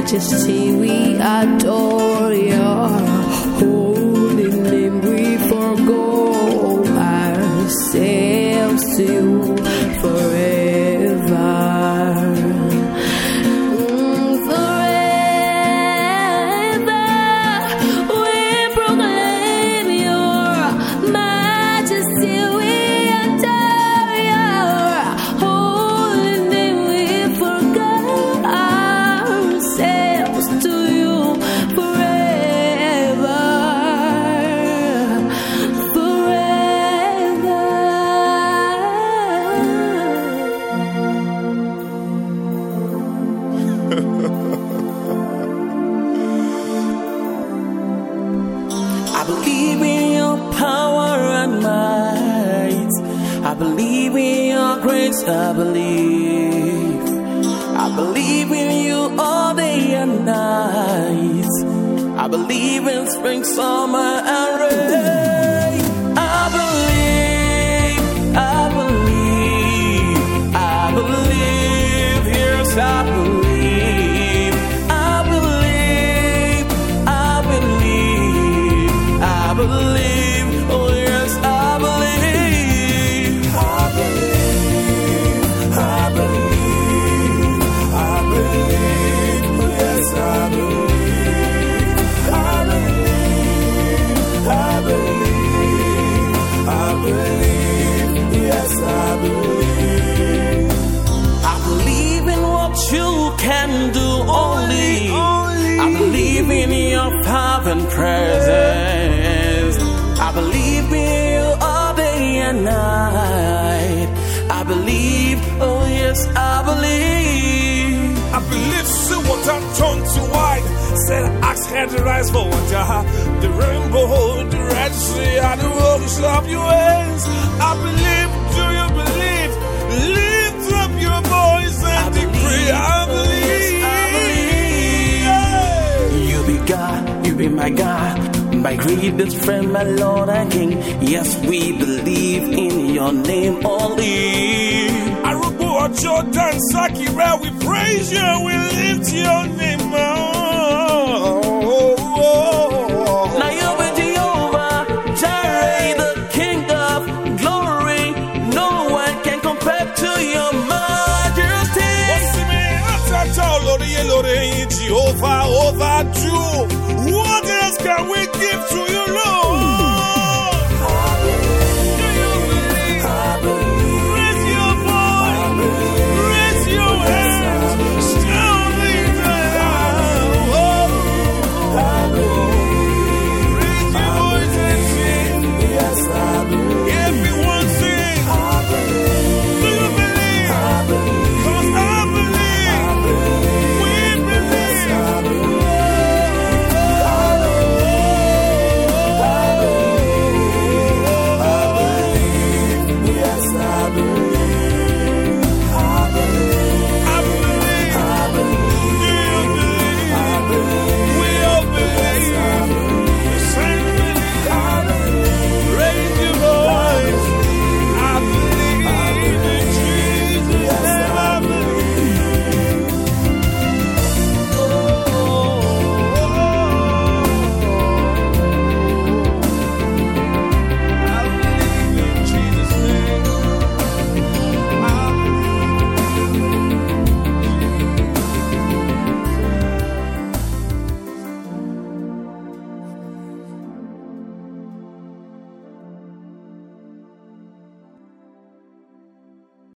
majesty, we adore your holy name. We forgo ourselves to you forever. I believe in your power and might. I believe in your grace. I believe in you all day and night. I believe in spring, summer, and rain. I believe, yes, I believe, I believe, oh yes, I believe, yes, I believe, yes, I believe. I believe in what you can do only. I believe in your power and presence. I believe in you all day and night. I believe, oh yes, I believe. I believe see water turned to wine. Said axe had to rise for water. The rainbow, the Red Sea, and the rocks of your hands. I believe, do you believe? Lift up your voice and decree. I believe. You be God, you be my God, my greatest friend, my Lord and King. Yes, we believe in your name only. Arubu Jordan Saki, where we praise you, we lift your name. Now you be Jehovah, Jireh, the King of glory. No one can compare to your majesty. Jehovah, over you. What else can we